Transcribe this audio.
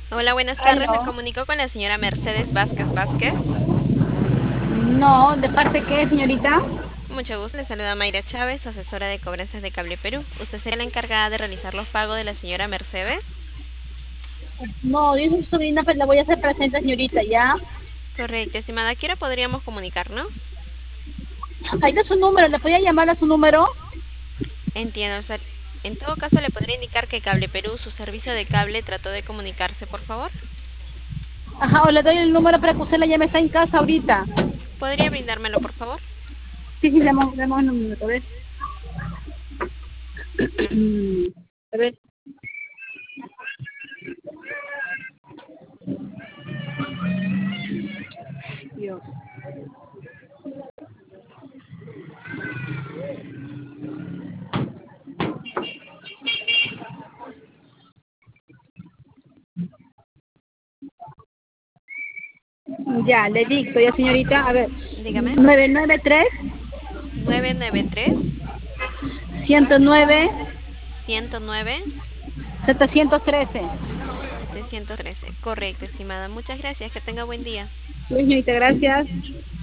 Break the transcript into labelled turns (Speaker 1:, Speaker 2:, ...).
Speaker 1: Hola, buenas tardes. Me
Speaker 2: Aló.
Speaker 1: comunico con la señora Mercedes Vázquez Vázquez.
Speaker 2: No, ¿de parte qué, señorita?
Speaker 1: Mucho gusto. Le saluda Mayra Chávez, asesora de cobranzas de Cable Perú. ¿Usted sería la encargada de realizar los pagos de la señora Mercedes?
Speaker 2: No, yo soy su sobrina, pero la voy a hacer presente, señorita, ¿ya?
Speaker 1: Correcto, estimada. ¿A qué hora podríamos comunicarnos?
Speaker 2: Ahí está su número, ¿le podía llamar a su número?
Speaker 1: Entiendo. En todo caso, le podría indicar que Cable Perú, su servicio de cable, trató de comunicarse, por favor.
Speaker 2: Ajá, o le doy el número para que usted la llame, está en casa ahorita.
Speaker 1: ¿Podría brindármelo, por favor?
Speaker 2: Sí, sí, damos un minuto, a ver. A ver, Dios. Ya, le dicto, ya, señorita, a ver.
Speaker 1: Dígame.
Speaker 2: 993
Speaker 1: 993
Speaker 2: 109
Speaker 1: 109
Speaker 2: 713.
Speaker 1: 713. Correcto, estimada. Muchas gracias. Que tenga buen día.
Speaker 2: Sí, señorita, gracias.